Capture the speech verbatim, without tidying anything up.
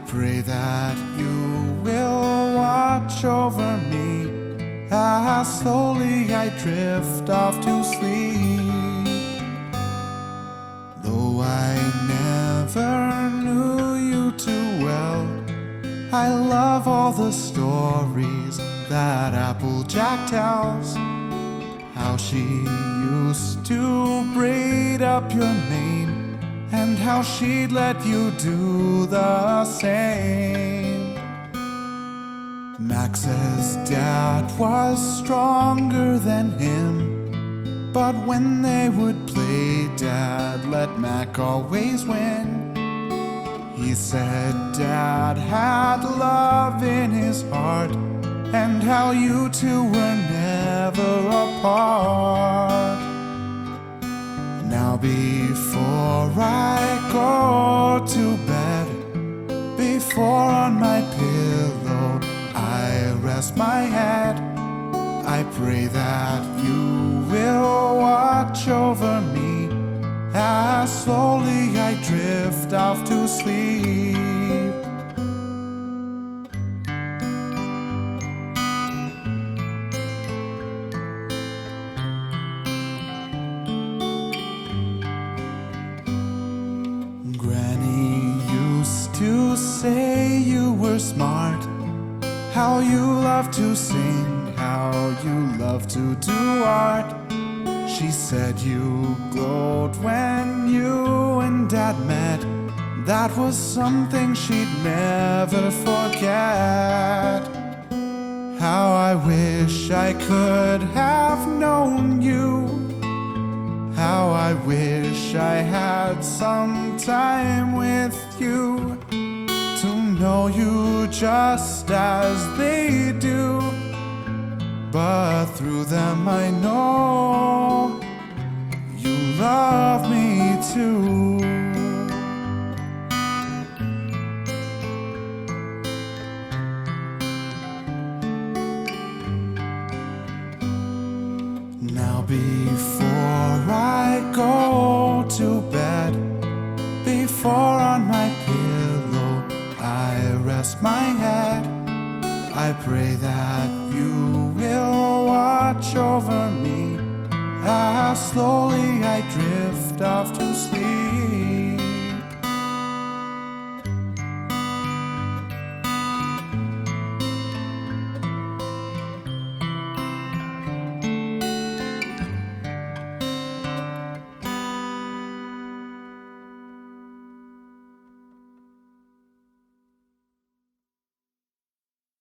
pray that you will watch over me as slowly I drift off to sleep. Though I never knew you too well, I love all the stories that Applejack tells. How she used to braid up your mane, and how she'd let you do the same. Max's dad was stronger than him, but when they would play, Dad let Mac always win. He said Dad had love in his heart, and how you two were never apart. Now before I go to bed, before on my pillow I rest my head, I pray that you will watch over me as slowly I drift off to sleep. Granny used to say you were smart, how you love to sing, how you love to do art. She said you glowed when you and Dad met. That was something she'd never forget. How I wish I could have known you, how I wish I had some time with you, to know you just as they do. But through them I know you love me too. Now before I go to bed, before on my pillow I rest my head, I pray that you will watch over me as slowly I drift off to sleep.